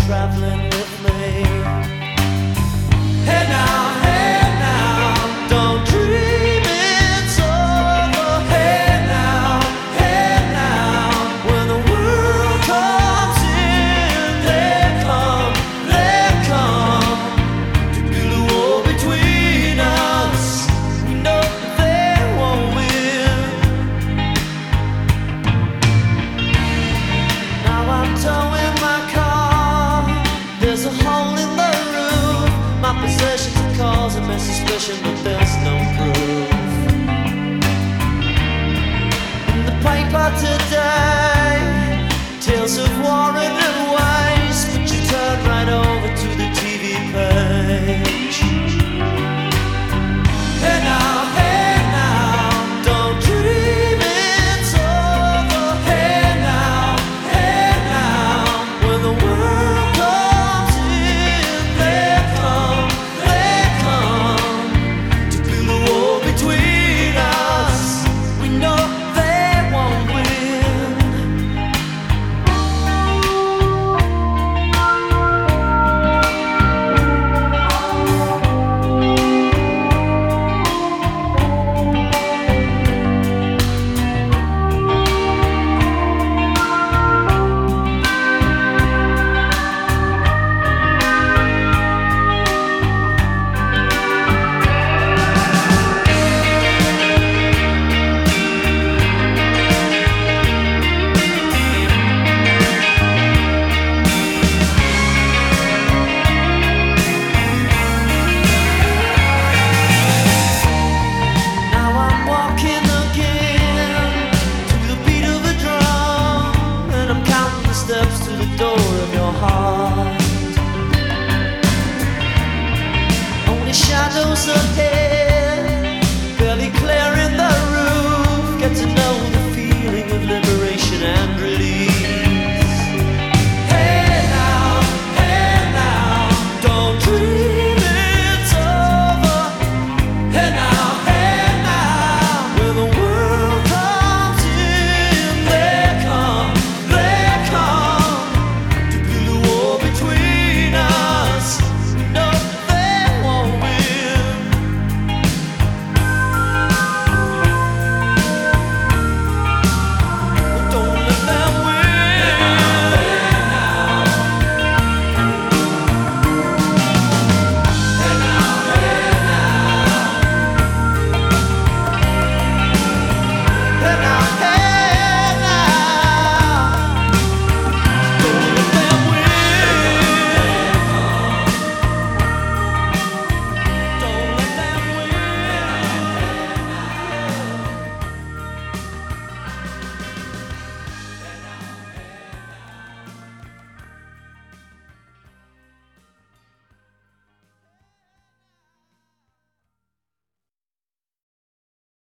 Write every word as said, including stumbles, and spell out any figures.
traveling with me. Hey now, hey now, don't dream it's over. Hey now, hey now, when the world comes in, they come, they come to build a wall between us. We know they won't win. Now I'm towing my car. There's a hole in the roof. My possessions are causing me suspicion, but there's no proof. In the paper today, tales of war and waste, but you turn right over to the T V page. Hey now, hey now, don't dream it's over. Hey now, hey now, when the world comes in, they come, they come to build a wall between us. We know they won't win. Now I'm walking again to the beat of a drum, and I'm counting the steps to the door of your heart. Only shadows ahead, barely clearing the roof. Get to know the feeling of liberation and release. Hey now, hey now, don't dream it's over. Hey now, hey now, when the world comes in, they come, they come to build a wall between us. No, they won't win. Don't let them win. Hey now, hey now, hey now, hey